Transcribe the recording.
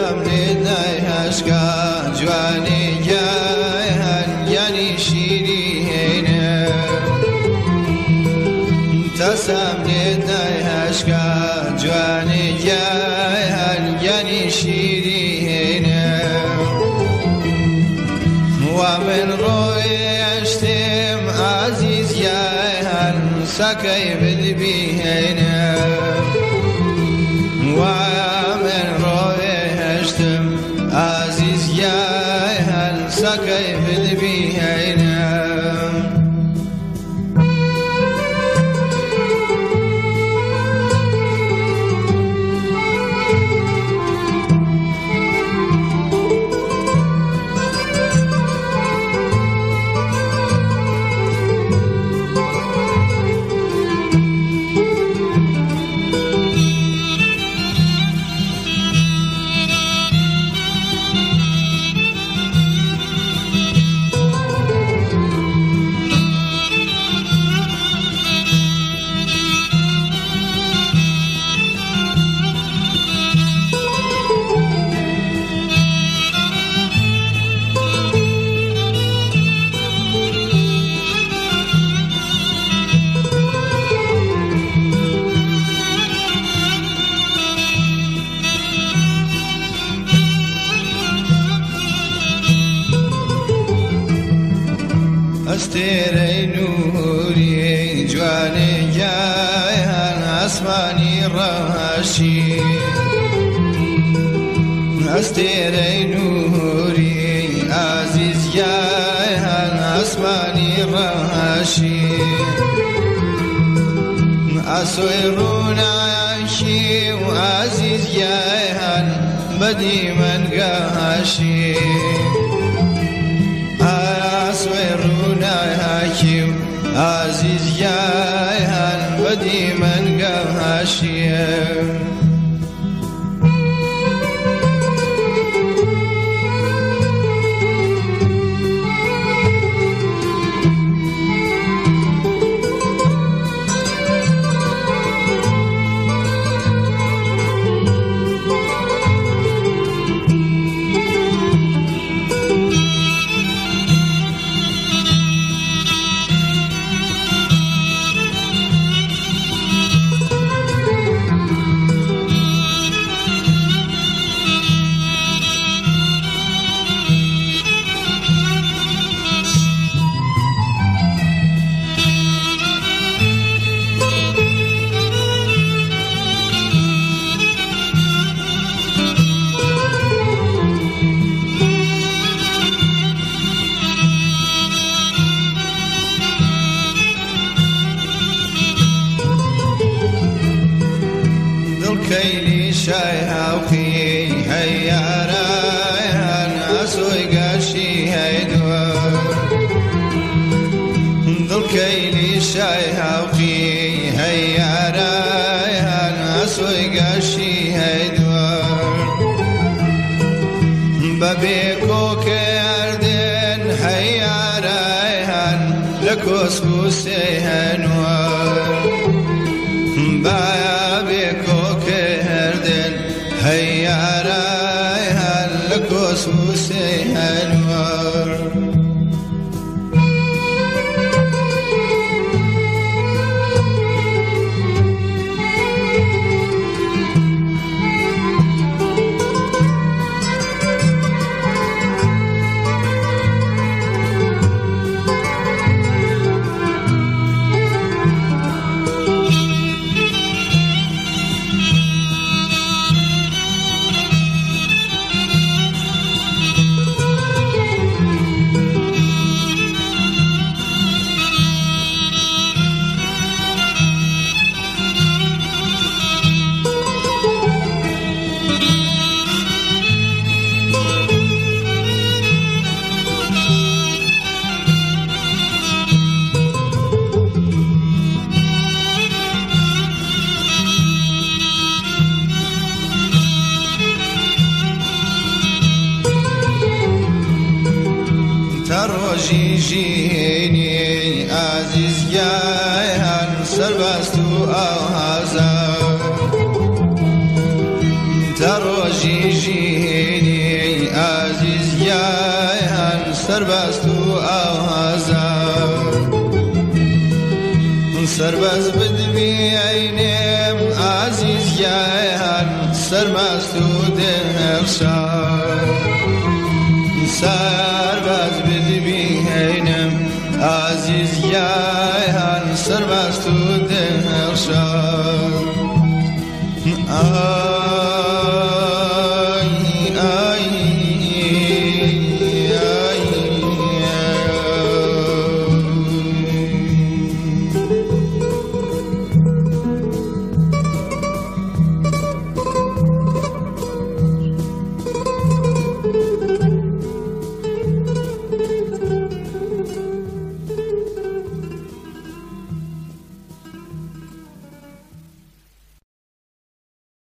تسمني هشكا جواني جاهن يعني شيرينا تسمني هشكا جواني جاهن يعني شيرينا ومن رويشتم عزيز ياهن سكي بالبيهنا ومن رويشتم عزيز ياهن سكي بالبيهنا استيري نوري جواني جايهن اسماني رهاشي استيري نوري عزيز جايهن اسماني رهاشي اسويرون عايشي وعزيز جايهن بدي من قهاشي أسويرون هاكيو عزيز ياهن بدي من قهاشيه كيلي شايها وخي هيا رايهن أسوي قاشي هيدوا ذل كيلي شايها وخي هيا رايهن أسوي قاشي هيدوا ببيكو كاردن هيا رايهن لكوس بوسيهنوار بابيكو كهردن هيا رايهن لكوس بوسيهنوار جيجيني عزيز جايهن سربستو أو هزا ترو جيجيني سرباز تو آوازار سرباز بدبی عینم عزیز یان سرباز تو دلشار سرباز بدبی عینم عزیز یان سرباز تو دلشار